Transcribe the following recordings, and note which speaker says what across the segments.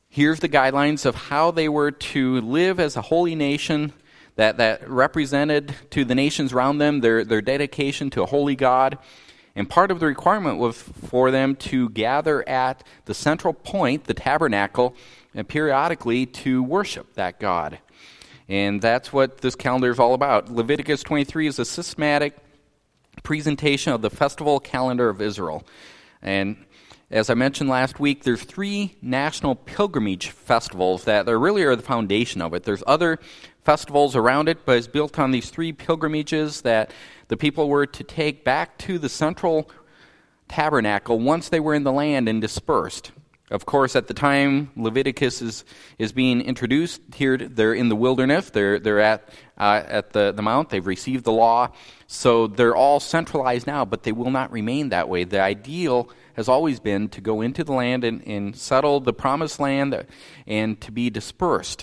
Speaker 1: Here's the guidelines of how they were to live as a holy nation that represented to the nations around them their dedication to a holy God. And part of the requirement was for them to gather at the central point, the tabernacle, and periodically to worship that God. And that's what this calendar is all about. Leviticus 23 is a systematic presentation of the festival calendar of Israel. And as I mentioned last week, there's 3 national pilgrimage festivals that really are the foundation of it. There's other festivals around it, but it's built on these 3 pilgrimages that the people were to take back to the central tabernacle once they were in the land and dispersed. Of course, at the time Leviticus is being introduced here, they're in the wilderness. They're at the mount. They've received the law, so they're all centralized now. But they will not remain that way. The ideal has always been to go into the land and settle the promised land and to be dispersed.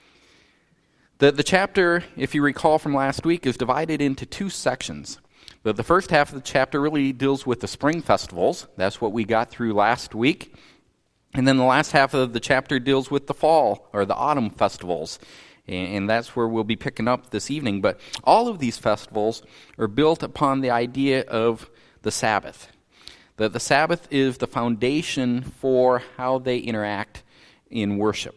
Speaker 1: The chapter, if you recall from last week, is divided into 2 sections. The first half of the chapter really deals with the spring festivals. That's what we got through last week. And then the last half of the chapter deals with the fall or the autumn festivals. And that's where we'll be picking up this evening. But all of these festivals are built upon the idea of the Sabbath. The Sabbath is the foundation for how they interact in worship.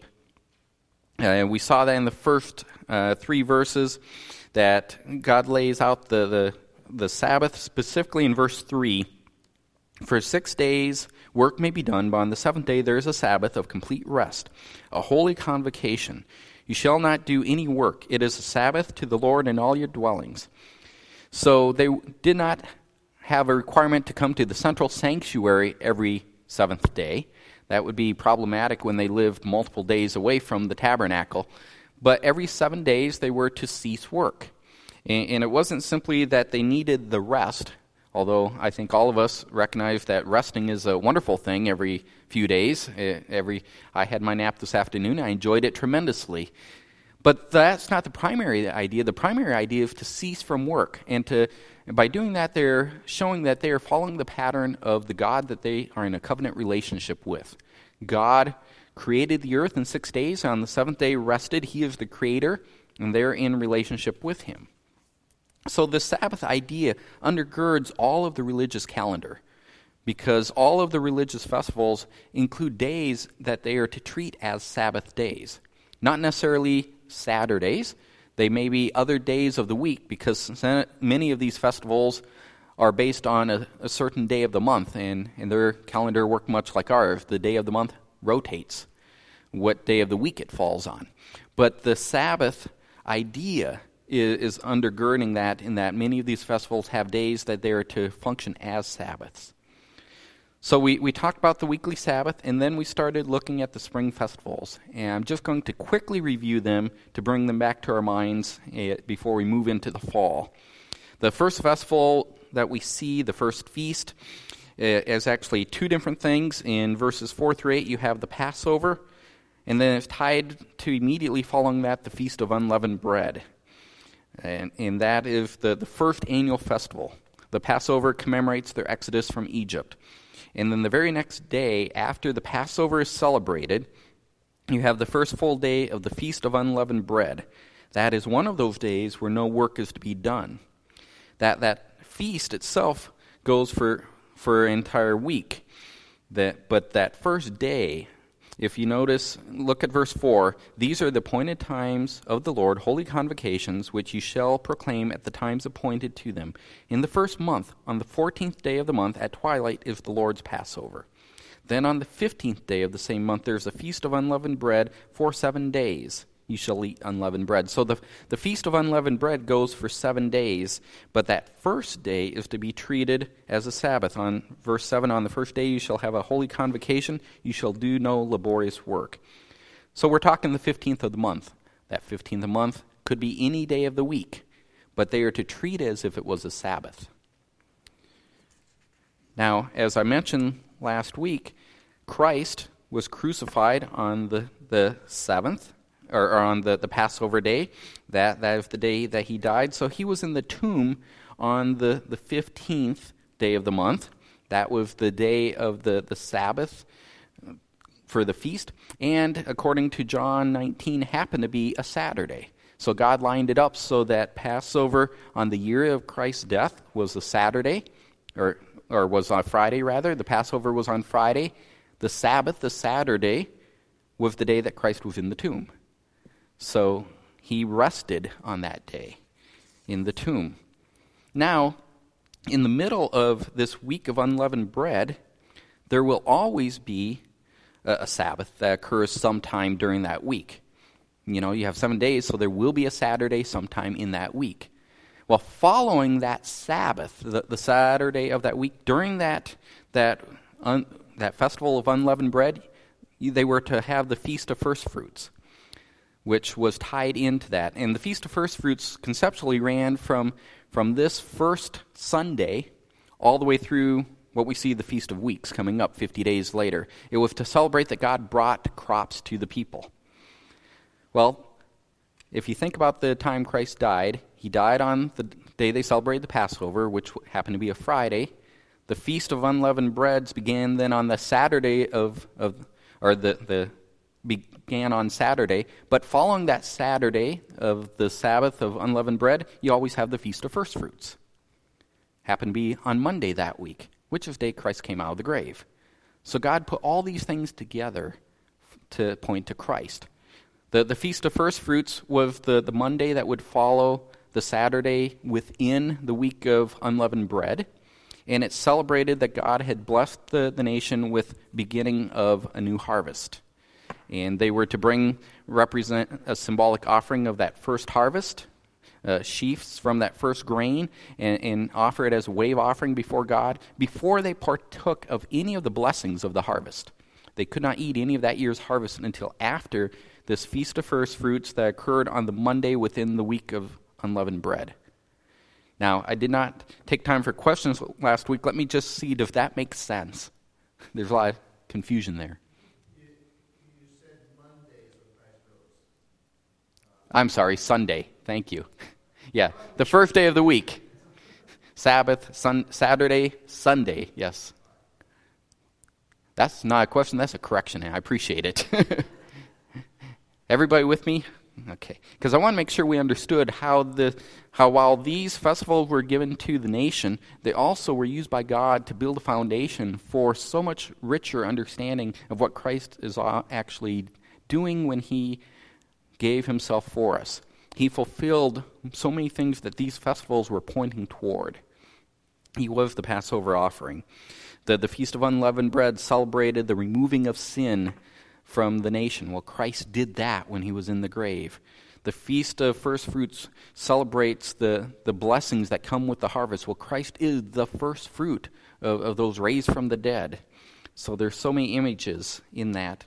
Speaker 1: We saw that in the first 3 verses that God lays out the Sabbath, specifically in verse 3. For 6 days work may be done, but on the 7th day there is a Sabbath of complete rest, a holy convocation. You shall not do any work. It is a Sabbath to the Lord in all your dwellings. So they did not have a requirement to come to the central sanctuary every 7th day. That would be problematic when they lived multiple days away from the tabernacle. But every 7 days they were to cease work. And it wasn't simply that they needed the rest, although I think all of us recognize that resting is a wonderful thing every few days. I had my nap this afternoon. I enjoyed it tremendously. But that's not the primary idea. The primary idea is to cease from work. And by doing that, they're showing that they are following the pattern of the God that they are in a covenant relationship with. God created the earth in 6 days. On the 7th day rested. He is the creator, and they're in relationship with him. So the Sabbath idea undergirds all of the religious calendar, because all of the religious festivals include days that they are to treat as Sabbath days. Not necessarily Saturdays. They may be other days of the week, because many of these festivals are based on a certain day of the month, and their calendar work much like ours. The day of the month rotates what day of the week it falls on. But the Sabbath idea is undergirding that, in that many of these festivals have days that they are to function as Sabbaths. So we talked about the weekly Sabbath, and then we started looking at the spring festivals. And I'm just going to quickly review them to bring them back to our minds before we move into the fall. The first festival that we see, the first feast, is actually 2 different things. In verses 4 through 8, you have the Passover, and then it's tied to immediately following that the Feast of Unleavened Bread. And that is the first annual festival. The Passover commemorates their exodus from Egypt. And then the very next day, after the Passover is celebrated, you have the first full day of the Feast of Unleavened Bread. That is one of those days where no work is to be done. That feast itself goes for an entire week. But that first day, if you notice, look at verse 4. These are the appointed times of the Lord, holy convocations, which you shall proclaim at the times appointed to them. In the first month, on the 14th day of the month, at twilight, is the Lord's Passover. Then on the 15th day of the same month, there's a feast of unleavened bread for 7 days. You shall eat unleavened bread. So the Feast of Unleavened Bread goes for 7 days, but that first day is to be treated as a Sabbath. On verse 7, on the first day you shall have a holy convocation. You shall do no laborious work. So we're talking the 15th of the month. That 15th of the month could be any day of the week, but they are to treat it as if it was a Sabbath. Now, as I mentioned last week, Christ was crucified on the 7th, or on the Passover day. That is the day that he died. So he was in the tomb on the 15th day of the month. That was the day of the Sabbath for the feast, and according to John 19, happened to be a Saturday. So God lined it up so that Passover on the year of Christ's death was a Saturday, or was on Friday rather. The Passover was on Friday. The Sabbath, the Saturday, was the day that Christ was in the tomb. So he rested on that day in the tomb. Now, in the middle of this week of unleavened bread, there will always be a Sabbath that occurs sometime during that week. You know, you have 7 days, so there will be a Saturday sometime in that week. Well, following that Sabbath, the Saturday of that week, during that festival of unleavened bread, they were to have the Feast of First Fruits, which was tied into that. And the Feast of First Fruits conceptually ran from this first Sunday all the way through what we see the Feast of Weeks coming up 50 days later. It was to celebrate that God brought crops to the people. Well, if you think about the time Christ died, he died on the day they celebrated the Passover, which happened to be a Friday. The Feast of Unleavened Breads began then on the Saturday began on Saturday. But following that Saturday of the Sabbath of Unleavened Bread, you always have the Feast of First Fruits. Happened to be on Monday that week, which is the day Christ came out of the grave. So God put all these things together to point to Christ. The Feast of First Fruits was the Monday that would follow the Saturday within the week of unleavened bread, and it celebrated that God had blessed the nation with beginning of a new harvest. And they were to represent a symbolic offering of that first harvest, sheaves from that first grain, and offer it as a wave offering before God before they partook of any of the blessings of the harvest. They could not eat any of that year's harvest until after this Feast of First Fruits that occurred on the Monday within the week of unleavened bread. Now, I did not take time for questions last week. Let me just see if that makes sense. There's a lot of confusion there.
Speaker 2: You said Monday is when Christ rose.
Speaker 1: I'm sorry, Sunday. Thank you. Yeah, the first day of the week. Sabbath, Saturday, Sunday, yes. That's not a question, that's a correction. I appreciate it. Everybody with me? Okay. Because I want to make sure we understood how while these festivals were given to the nation, they also were used by God to build a foundation for so much richer understanding of what Christ is actually doing when he gave himself for us. He fulfilled so many things that these festivals were pointing toward. He was the Passover offering. The Feast of Unleavened Bread celebrated the removing of sin from the nation. Well, Christ did that when he was in the grave. The Feast of First Fruits celebrates the blessings that come with the harvest. Well, Christ is the first fruit of those raised from the dead. So there's so many images in that.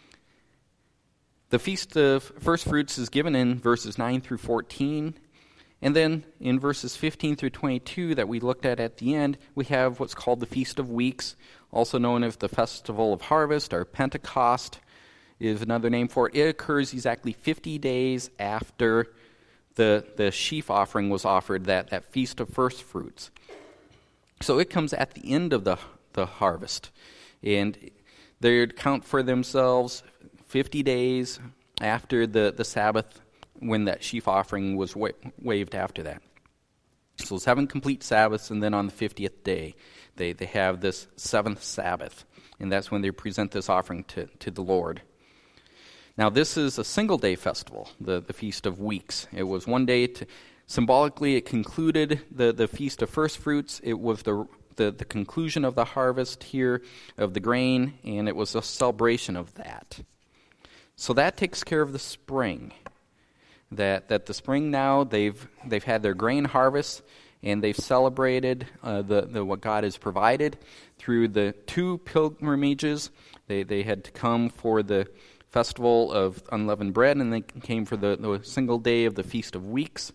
Speaker 1: The Feast of First Fruits is given in verses 9 through 14. And then in verses 15 through 22 that we looked at the end, we have what's called the Feast of Weeks, also known as the Festival of Harvest or Pentecost is another name for it. It occurs exactly 50 days after the sheaf offering was offered, that Feast of First Fruits. So it comes at the end of the harvest. And they account for themselves 50 days after the Sabbath when that sheaf offering was waved after that. So 7 complete Sabbaths, and then on the 50th day, they have this 7th Sabbath. And that's when they present this offering to the Lord. Now, this is a single-day festival, the Feast of Weeks. It was one day. Symbolically, it concluded the Feast of First Fruits. It was the conclusion of the harvest here of the grain, and it was a celebration of that. So that takes care of the spring. That the spring now, they've had their grain harvest, and they've celebrated what God has provided through the 2 pilgrimages. They had to come for the Festival of Unleavened Bread, and they came for the single day of the Feast of Weeks.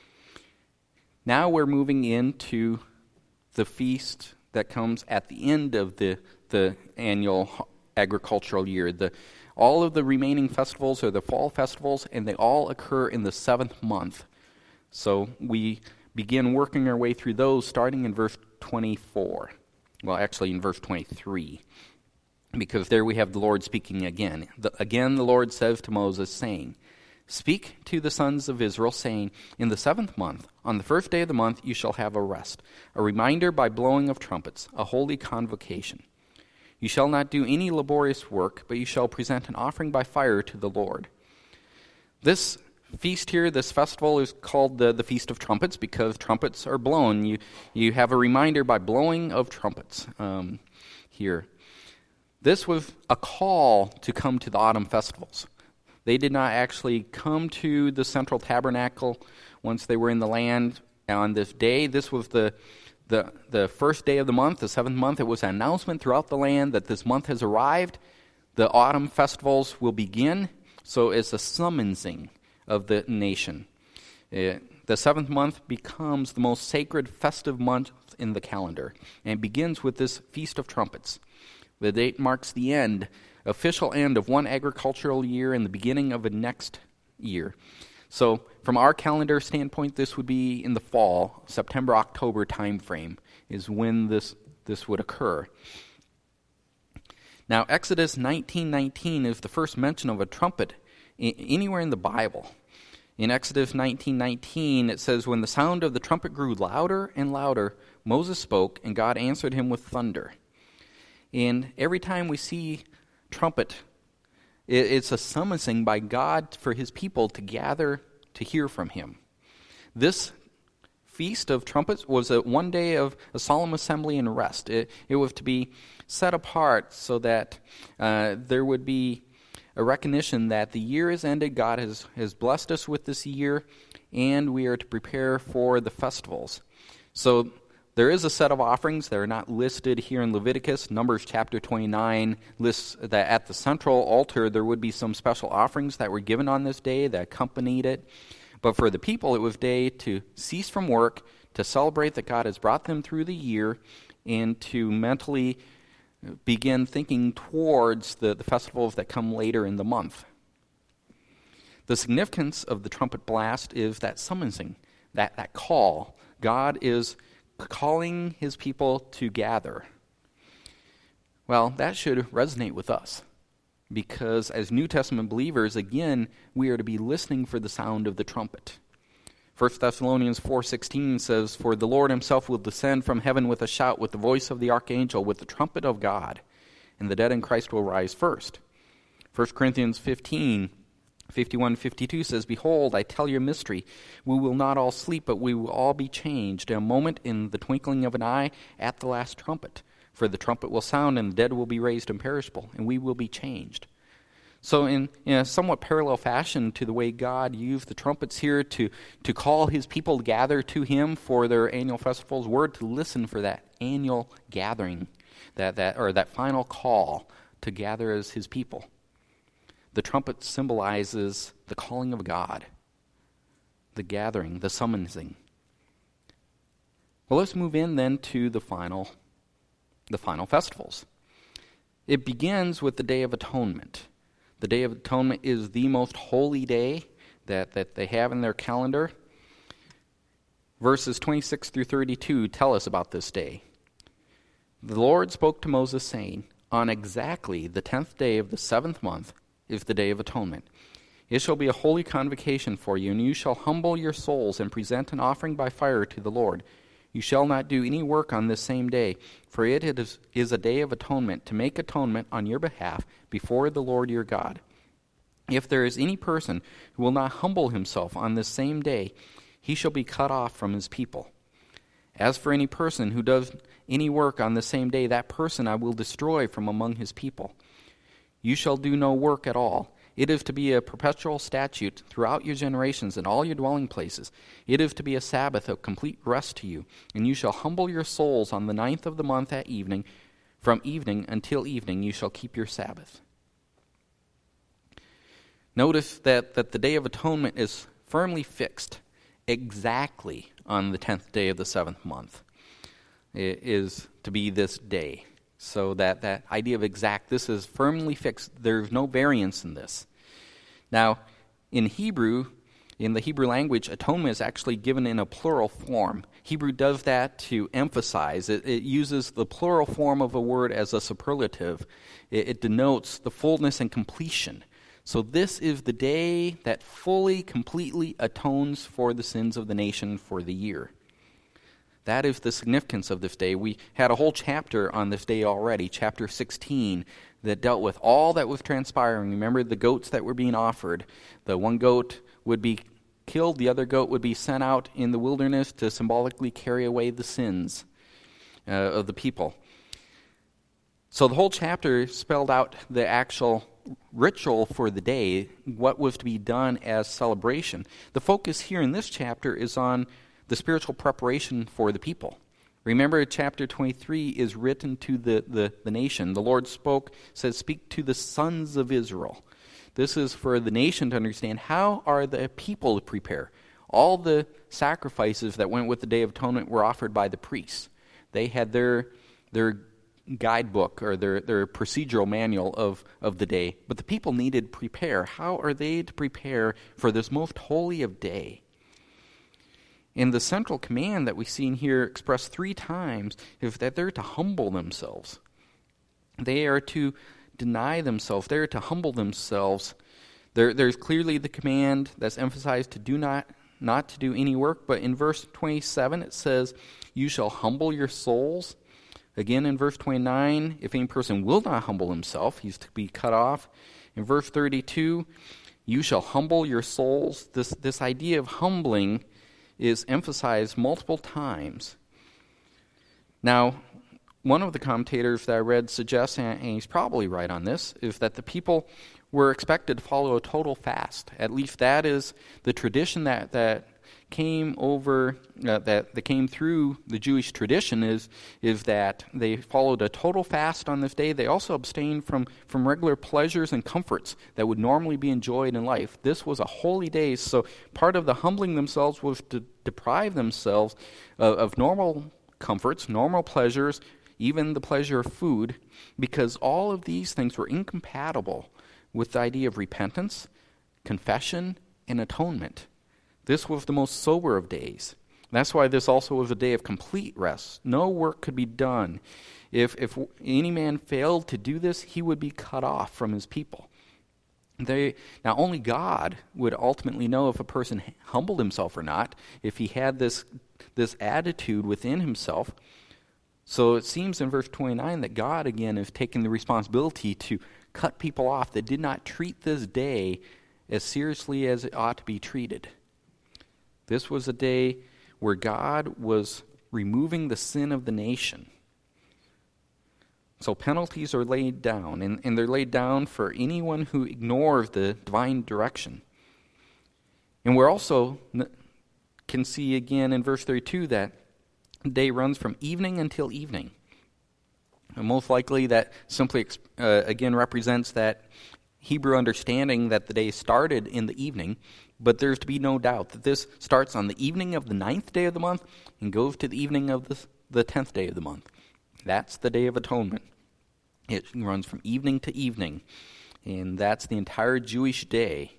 Speaker 1: Now we're moving into the feast that comes at the end of the annual agricultural year. All of the remaining festivals are the fall festivals, and they all occur in the 7th month. So we begin working our way through those starting in verse 24. Well, actually in verse 23. because there we have the Lord speaking again. Again the Lord says to Moses, saying, Speak to the sons of Israel, saying, In the 7th month, on the 1st day of the month, you shall have a rest, a reminder by blowing of trumpets, a holy convocation. You shall not do any laborious work, but you shall present an offering by fire to the Lord. This feast here, this festival, is called the Feast of Trumpets because trumpets are blown. You have a reminder by blowing of trumpets here. This was a call to come to the autumn festivals. They did not actually come to the central tabernacle once they were in the land on this day. This was the first day of the month, the 7th month. It was an announcement throughout the land that this month has arrived. The autumn festivals will begin. So it's a summonsing of the nation. The 7th month becomes the most sacred festive month in the calendar and begins with this Feast of Trumpets. The date marks the official end of one agricultural year and the beginning of a next year. So from our calendar standpoint, this would be in the fall, September-October time frame is when this would occur. Now, Exodus 19:19 is the first mention of a trumpet anywhere in the Bible. In Exodus 19:19, it says, When the sound of the trumpet grew louder and louder, Moses spoke, and God answered him with thunder. And every time we see trumpet, it's a summoning by God for his people to gather to hear from him. This Feast of Trumpets was one day of a solemn assembly and rest. It was to be set apart so that there would be a recognition that the year is ended. God has blessed us with this year, and we are to prepare for the festivals. So there is a set of offerings that are not listed here in Leviticus. Numbers chapter 29 lists that at the central altar there would be some special offerings that were given on this day that accompanied it. But for the people, it was a day to cease from work, to celebrate that God has brought them through the year, and to mentally begin thinking towards the festivals that come later in the month. The significance of the trumpet blast is that summoning, that call. God is calling his people to gather. Well, that should resonate with us, because as New Testament believers, again, we are to be listening for the sound of the trumpet. 1 Thessalonians 4:16 says, For the Lord himself will descend from heaven with a shout, with the voice of the archangel, with the trumpet of God, and the dead in Christ will rise first. 1 Corinthians 51:52 says, Behold, I tell you a mystery. We will not all sleep, but we will all be changed in a moment, in the twinkling of an eye, at the last trumpet. For the trumpet will sound, and the dead will be raised imperishable, and we will be changed. So in a somewhat parallel fashion to the way God used the trumpets here to call his people to gather to him for their annual festivals, we're to listen for that annual gathering, that final call to gather as his people. The trumpet symbolizes the calling of God, the gathering, the summoning. Well, let's move in then to the final festivals. It begins with the Day of Atonement. The Day of Atonement is the most holy day that they have in their calendar. Verses 26 through 32 tell us about this day. The Lord spoke to Moses, saying, On exactly the 10th day of the 7th month is the Day of Atonement. It shall be a holy convocation for you, and you shall humble your souls and present an offering by fire to the Lord. You shall not do any work on this same day, for it is a day of atonement, to make atonement on your behalf before the Lord your God. If there is any person who will not humble himself on this same day, he shall be cut off from his people. As for any person who does any work on the same day, that person I will destroy from among his people. You shall do no work at all. It is to be a perpetual statute throughout your generations in all your dwelling places. It is to be a Sabbath of complete rest to you. And you shall humble your souls on the 9th of the month at evening. From evening until evening you shall keep your Sabbath. Notice that the Day of Atonement is firmly fixed exactly on the 10th day of the 7th month. It is to be this day. So that idea of exact, this is firmly fixed. There's no variance in this. Now, in Hebrew, In the Hebrew language, atonement is actually given in a plural form. Hebrew does that to emphasize. It uses the plural form of a word as a superlative. It denotes the fullness and completion. So this is the day that fully, completely atones for the sins of the nation for the year. That is the significance of this day. We had a whole chapter on this day already, chapter 16, that dealt with all that was transpiring. Remember the goats that were being offered. The one goat would be killed, the other goat would be sent out in the wilderness to symbolically carry away the sins of the people. So the whole chapter spelled out the actual ritual for the day, what was to be done as celebration. The focus here in this chapter is on the spiritual preparation for the people. Remember, chapter 23 is written to the nation. The Lord says, speak to the sons of Israel. This is for the nation to understand how are the people to prepare. All the sacrifices that went with the Day of Atonement were offered by the priests. They had their guidebook or their procedural manual of the day. But the people needed to prepare. How are they to prepare for this most holy of day? And the central command that we see in here expressed 3 times is that they're to humble themselves. They are to deny themselves. They're to humble themselves. There's clearly the command that's emphasized to do not to do any work. But in verse 27 it says, you shall humble your souls. Again in verse 29, if any person will not humble himself, he's to be cut off. In verse 32, you shall humble your souls. This idea of humbling is emphasized multiple times. Now, one of the commentators that I read suggests, and he's probably right on this, is that the people were expected to follow a total fast. At least that is the tradition that came over, that came through the Jewish tradition is that they followed a total fast on this day. They also abstained from regular pleasures and comforts that would normally be enjoyed in life. This was a holy day, so part of the humbling themselves was to deprive themselves of normal comforts, normal pleasures, even the pleasure of food, because all of these things were incompatible with the idea of repentance, confession, and atonement. This was the most sober of days. That's why this also was a day of complete rest. No work could be done. If any man failed to do this, he would be cut off from his people. Now only God would ultimately know if a person humbled himself or not, if he had this attitude within himself. So it seems in verse 29 that God, again, is taking the responsibility to cut people off that did not treat this day as seriously as it ought to be treated. This was a day where God was removing the sin of the nation. So penalties are laid down, and they're laid down for anyone who ignores the divine direction. And we also can see again in verse 32 that the day runs from evening until evening. And most likely that simply again represents that Hebrew understanding that the day started in the evening, but there's to be no doubt that this starts on the evening of the 9th day of the month and goes to the evening of the 10th day of the month. That's the Day of Atonement. It runs from evening to evening, and that's the entire Jewish day.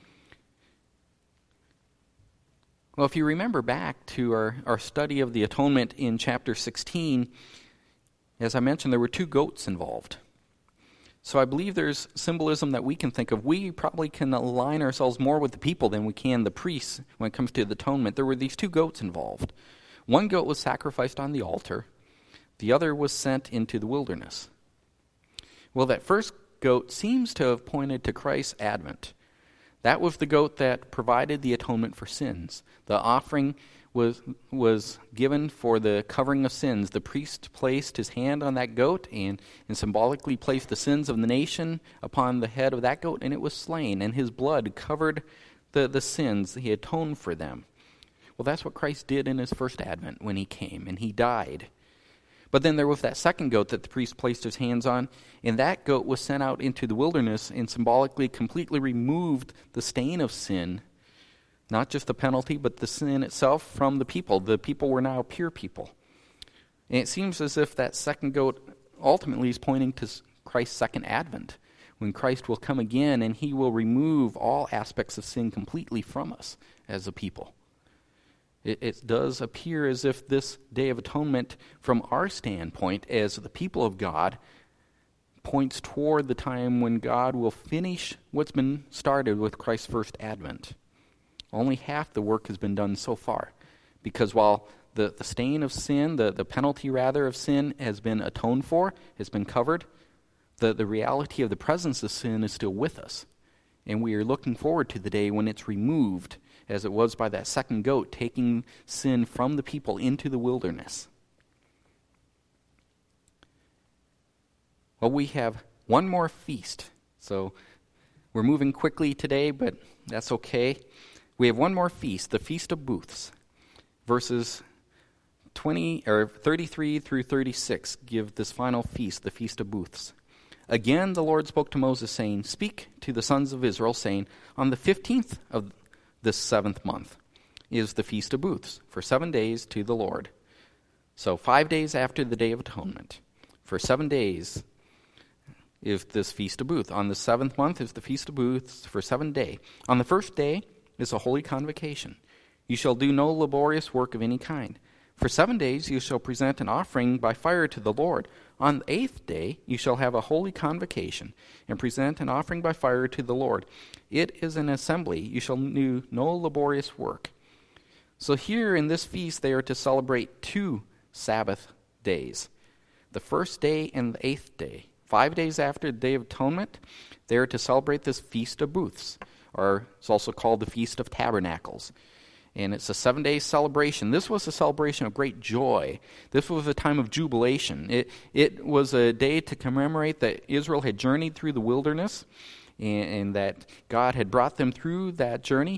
Speaker 1: Well, if you remember back to our study of the atonement in chapter 16, as I mentioned, there were 2 goats involved. So I believe there's symbolism that we can think of. We probably can align ourselves more with the people than we can the priests when it comes to the atonement. There were these 2 goats involved. One goat was sacrificed on the altar. The other was sent into the wilderness. Well, that first goat seems to have pointed to Christ's advent. That was the goat that provided the atonement for sins. The offering was given for the covering of sins. The priest placed his hand on that goat and symbolically placed the sins of the nation upon the head of that goat, and it was slain, and his blood covered the sins. He atoned for them. Well, that's what Christ did in his first advent when he came, and he died. But then there was that second goat that the priest placed his hands on, and that goat was sent out into the wilderness and symbolically completely removed the stain of sin, not just the penalty, but the sin itself from the people. The people were now pure people. And it seems as if that second goat ultimately is pointing to Christ's second advent, when Christ will come again and he will remove all aspects of sin completely from us as a people. It does appear as if this Day of Atonement, from our standpoint as the people of God, points toward the time when God will finish what's been started with Christ's first advent. Only half the work has been done so far, because while the stain of sin, the penalty rather of sin, has been atoned for, has been covered, the reality of the presence of sin is still with us. And we are looking forward to the day when it's removed, as it was by that second goat, taking sin from the people into the wilderness. Well, we have one more feast. So we're moving quickly today, but that's okay. We have one more feast, the Feast of Booths. Verses 33 through 36 give this final feast, the Feast of Booths. Again, the Lord spoke to Moses, saying, "Speak to the sons of Israel, saying, on the 15th of this 7th month is the Feast of Booths, for 7 days to the Lord. So 5 days after the Day of Atonement. For 7 days is this Feast of Booths. On the 7th month is the Feast of Booths for 7 days. On the first day is a holy convocation. You shall do no laborious work of any kind. For 7 days you shall present an offering by fire to the Lord. On the 8th day you shall have a holy convocation, and present an offering by fire to the Lord. It is an assembly. You shall do no laborious work." So here in this feast they are to celebrate 2 Sabbath days. The first day and the 8th day. 5 days after the Day of Atonement, they are to celebrate this Feast of Booths, or it's also called the Feast of Tabernacles. And it's a 7-day celebration. This was a celebration of great joy. This was a time of jubilation. It was a day to commemorate that Israel had journeyed through the wilderness and that God had brought them through that journey.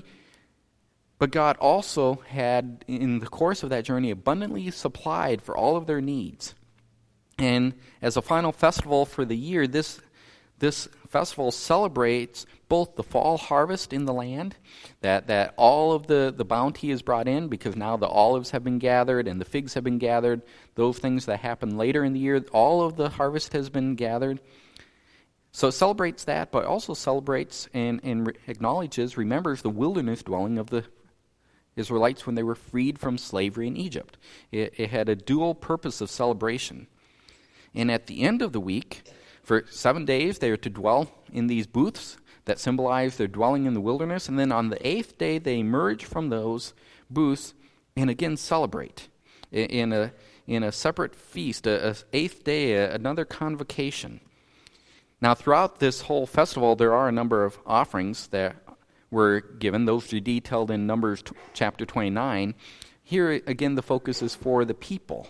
Speaker 1: But God also had, in the course of that journey, abundantly supplied for all of their needs. And as a final festival for the year, this festival celebrates both the fall harvest in the land, that all of the bounty is brought in because now the olives have been gathered and the figs have been gathered. Those things that happen later in the year, all of the harvest has been gathered. So it celebrates that, but also celebrates and acknowledges, remembers the wilderness dwelling of the Israelites when they were freed from slavery in Egypt. It had a dual purpose of celebration. And at the end of the week, for 7 days, they are to dwell in these booths that symbolize their dwelling in the wilderness. And then on the 8th day, they emerge from those booths and again celebrate in a separate feast, a 8th day, another convocation. Now, throughout this whole festival, there are a number of offerings that were given. Those are detailed in Numbers chapter 29. Here, again, the focus is for the people.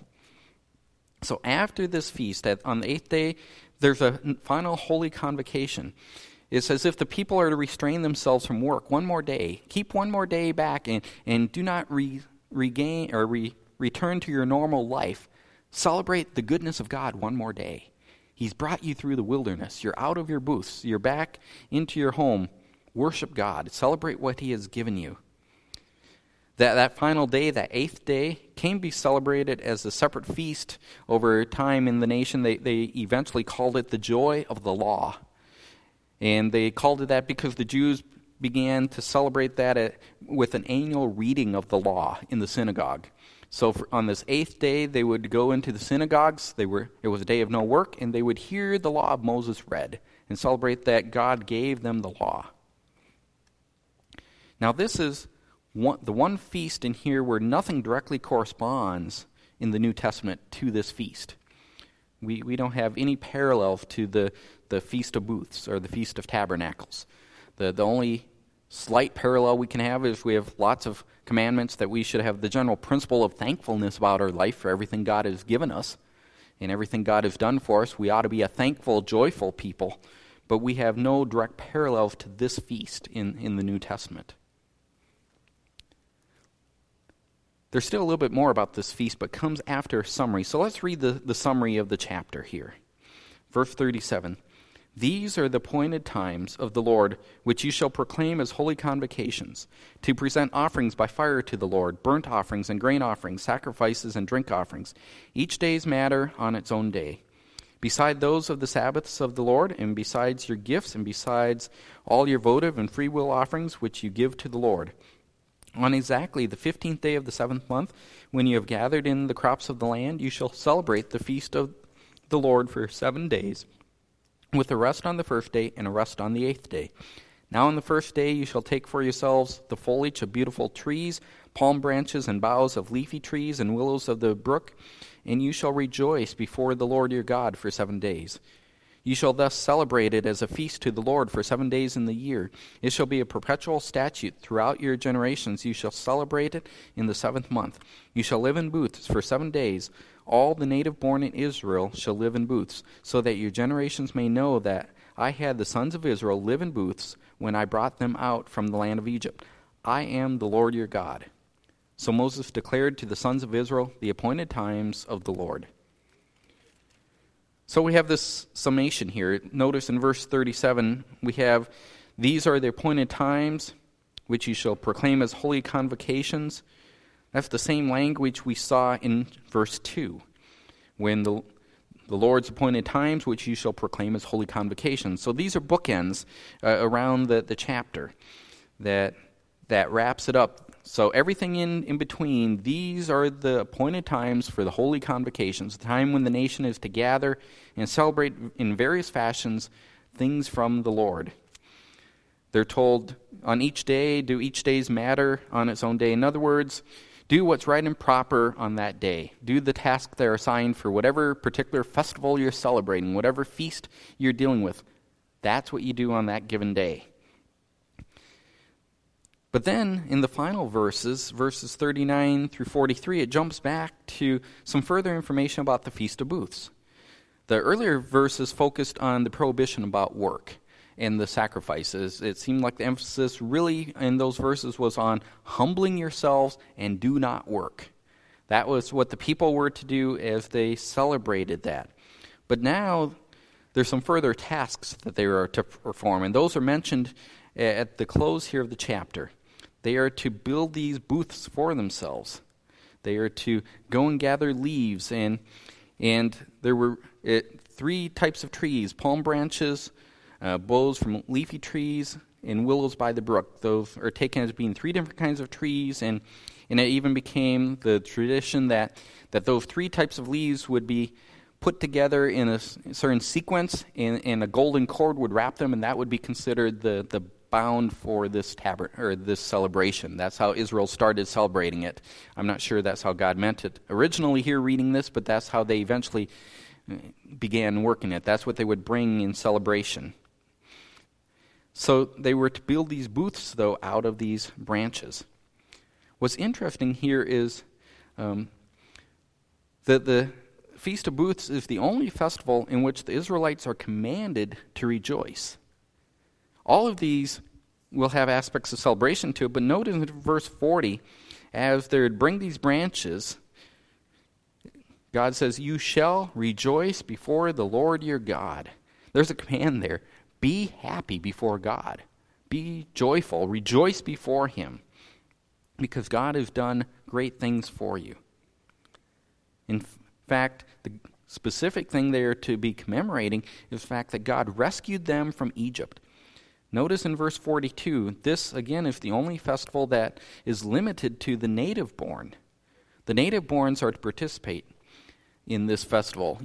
Speaker 1: So after this feast, on the 8th day, there's a final holy convocation. It's as if the people are to restrain themselves from work one more day. Keep one more day back and do not regain or return to your normal life. Celebrate the goodness of God one more day. He's brought you through the wilderness. You're out of your booths. You're back into your home. Worship God. Celebrate what He has given you. That final day, that 8th day, can be celebrated as a separate feast over time in the nation. They eventually called it the Joy of the Law. And they called it that because the Jews began to celebrate that with an annual reading of the law in the synagogue. So on this 8th day, they would go into the synagogues. It was a day of no work, and they would hear the law of Moses read and celebrate that God gave them the law. Now this is the one feast in here where nothing directly corresponds in the New Testament to this feast. We don't have any parallel to the Feast of Booths or the Feast of Tabernacles. The only slight parallel we can have is we have lots of commandments that we should have the general principle of thankfulness about our life for everything God has given us and everything God has done for us. We ought to be a thankful, joyful people, but we have no direct parallel to this feast in the New Testament. There's still a little bit more about this feast, but comes after a summary. So let's read the summary of the chapter here. Verse 37. These are the appointed times of the Lord, which you shall proclaim as holy convocations, to present offerings by fire to the Lord, burnt offerings and grain offerings, sacrifices and drink offerings, each day's matter on its own day. beside those of the Sabbaths of the Lord, and besides your gifts, and besides all your votive and freewill offerings which you give to the Lord. On exactly the 15th day of the 7th month, when you have gathered in the crops of the land, you shall celebrate the feast of the Lord for 7 days, with a rest on the first day and a rest on the 8th day. Now on the first day you shall take for yourselves the foliage of beautiful trees, palm branches and boughs of leafy trees and willows of the brook, and you shall rejoice before the Lord your God for 7 days. You shall thus celebrate it as a feast to the Lord for 7 days in the year. It shall be a perpetual statute throughout your generations. You shall celebrate it in the 7th month. You shall live in booths for 7 days. All the native born in Israel shall live in booths, so that your generations may know that I had the sons of Israel live in booths when I brought them out from the land of Egypt. I am the Lord your God. So Moses declared to the sons of Israel the appointed times of the Lord. So we have this summation here. Notice in verse 37, we have, these are the appointed times which you shall proclaim as holy convocations. That's the same language we saw in verse 2, when the Lord's appointed times which you shall proclaim as holy convocations. So these are bookends around the chapter that wraps it up. So everything in between, these are the appointed times for the holy convocations, the time when the nation is to gather and celebrate in various fashions things from the Lord. They're told on each day, do each day's matter on its own day. In other words, do what's right and proper on that day. Do the tasks that are assigned for whatever particular festival you're celebrating, whatever feast you're dealing with. That's what you do on that given day. But then, in the final verses 39 through 43, it jumps back to some further information about the Feast of Booths. The earlier verses focused on the prohibition about work and the sacrifices. It seemed like the emphasis really in those verses was on humbling yourselves and do not work. That was what the people were to do as they celebrated that. But now, there's some further tasks that they were to perform, and those are mentioned at the close here of the chapter. They are to build these booths for themselves. They are to go and gather leaves, and there were 3 types of trees: palm branches, boughs from leafy trees, and willows by the brook. Those are taken as being 3 different kinds of trees, and it even became the tradition that those 3 types of leaves would be put together in a certain sequence, and a golden cord would wrap them, and that would be considered the bound for this this celebration. That's how Israel started celebrating it. I'm not sure that's how God meant it originally here reading this, but that's how they eventually began working it. That's what they would bring in celebration. So they were to build these booths, though, out of these branches. What's interesting here is that the Feast of Booths is the only festival in which the Israelites are commanded to rejoice. All of these will have aspects of celebration to it, but notice in verse 40, as they bring these branches, God says, you shall rejoice before the Lord your God. There's a command there. Be happy before God. Be joyful. Rejoice before Him, because God has done great things for you. In fact, the specific thing they are to be commemorating is the fact that God rescued them from Egypt. Notice in verse 42, this again is the only festival that is limited to the native born. The native borns are to participate in this festival.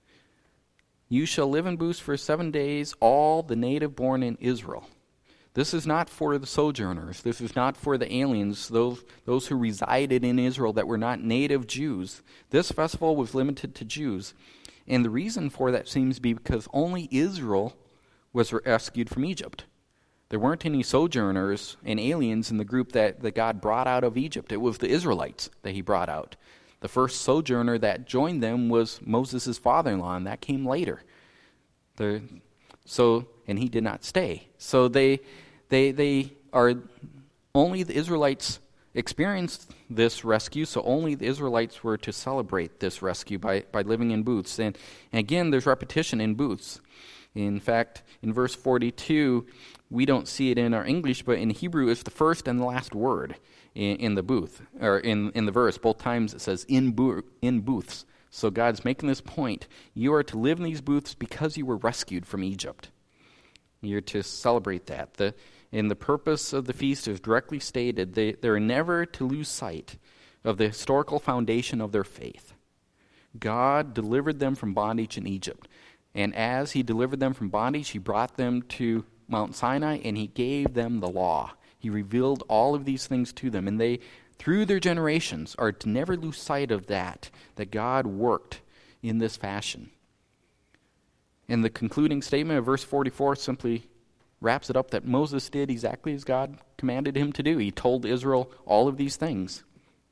Speaker 1: You shall live in booths for 7 days, all the native born in Israel. This is not for the sojourners. This is not for the aliens, those who resided in Israel that were not native Jews. This festival was limited to Jews. And the reason for that seems to be because only Israel was rescued from Egypt. There weren't any sojourners and aliens in the group that God brought out of Egypt. It was the Israelites that He brought out. The first sojourner that joined them was Moses' father-in-law, and that came later. And he did not stay. So they are, only the Israelites experienced this rescue, so only the Israelites were to celebrate this rescue by living in booths. And again, there's repetition in booths. In fact, in verse 42, we don't see it in our English, but in Hebrew it's the first and the last word in the booth, or in the verse. Both times it says in booths. So God's making this point. You are to live in these booths because you were rescued from Egypt. You're to celebrate that. And the purpose of the feast is directly stated. They're never to lose sight of the historical foundation of their faith. God delivered them from bondage in Egypt. And as he delivered them from bondage, he brought them to Mount Sinai, and he gave them the law. He revealed all of these things to them. And they, through their generations, are to never lose sight of that God worked in this fashion. And the concluding statement of verse 44 simply wraps it up that Moses did exactly as God commanded him to do. He told Israel all of these things.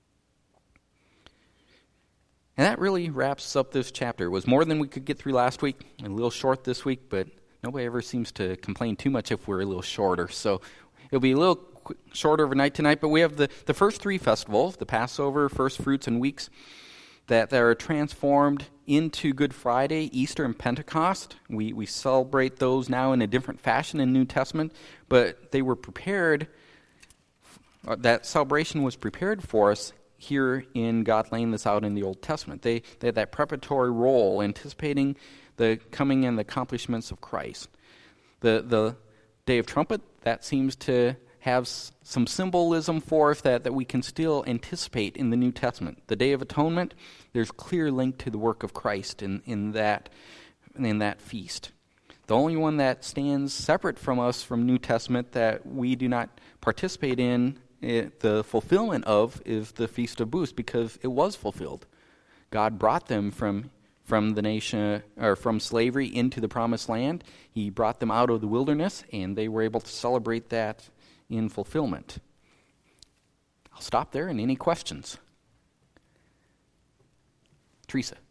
Speaker 1: And that really wraps up this chapter. It was more than we could get through last week, and a little short this week, but nobody ever seems to complain too much if we're a little shorter. So it'll be a little shorter overnight tonight, but we have the first three festivals, the Passover, First Fruits, and Weeks, that are transformed into Good Friday, Easter, and Pentecost. We celebrate those now in a different fashion in the New Testament, but they were prepared, that celebration was prepared for us here in God laying this out in the Old Testament. They had that preparatory role, anticipating the coming and the accomplishments of Christ. The Day of Trumpet, that seems to have some symbolism for us that we can still anticipate in the New Testament. The Day of Atonement, there's clear link to the work of Christ in that feast. The only one that stands separate from us from New Testament that we do not participate in the fulfillment of is the Feast of Booths, because it was fulfilled. God brought them from the nation, or from slavery into the Promised Land. He brought them out of the wilderness, and they were able to celebrate that in fulfillment. I'll stop there. And any questions? Teresa.